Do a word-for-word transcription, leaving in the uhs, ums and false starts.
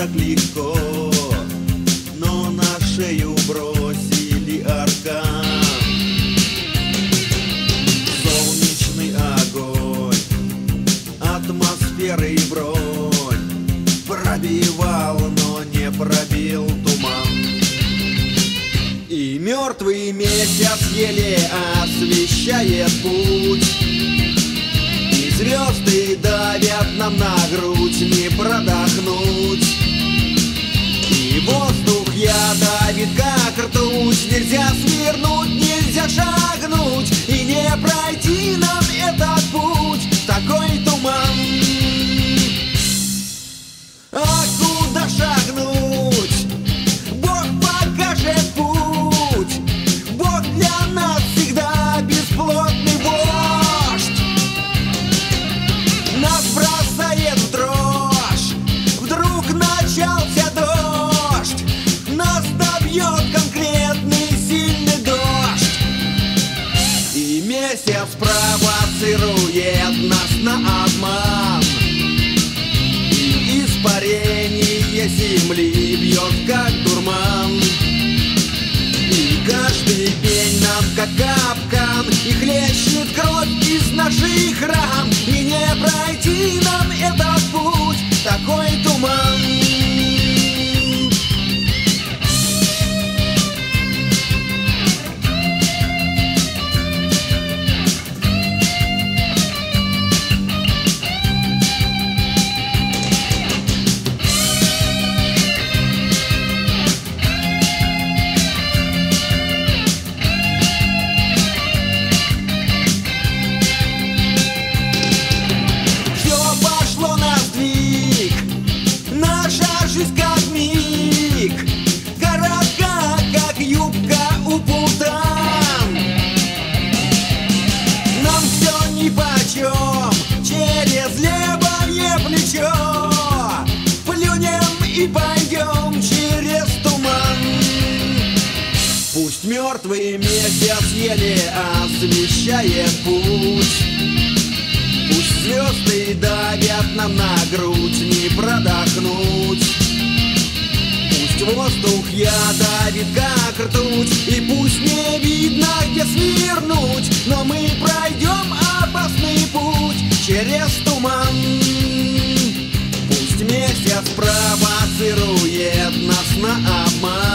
так легко, но на шею бросили аркан. Солнечный огонь, атмосферы и бронь пробивал, но не пробил туман. И мертвый месяц еле освещает путь, и звезды давят нам на грудь, не продохнуть. И воздух я давит, как ртуть, нельзя свернуть, нельзя шагнуть, и не пройти нам этот путь, такой туман. А куда шагнуть? Бог покажет путь. Бог для нас всегда бесплотный вождь. Нас бросает в дрожь, вдруг начался дождь. Нас добьет конкретный сильный дождь. И месяц провоцирует нас на обман. Испарение земли бьет, как дурман. И каждый день нам, как капкан, и хлещет кровь из наших ран. И не пройти нам этот путь, такой туман. Жизнь как миг, коротка, как юбка у путан. Нам все нипочем, через левое плечо плюнем и пойдем через туман. Пусть мертвый месяц еле освещает путь, пусть звезды давят нам на грудь, не продохнуть. Пусть воздух я давит, как ртуть, и пусть не видно, где свернуть, но мы пройдем опасный путь через туман. Пусть месяц провоцирует нас на обман.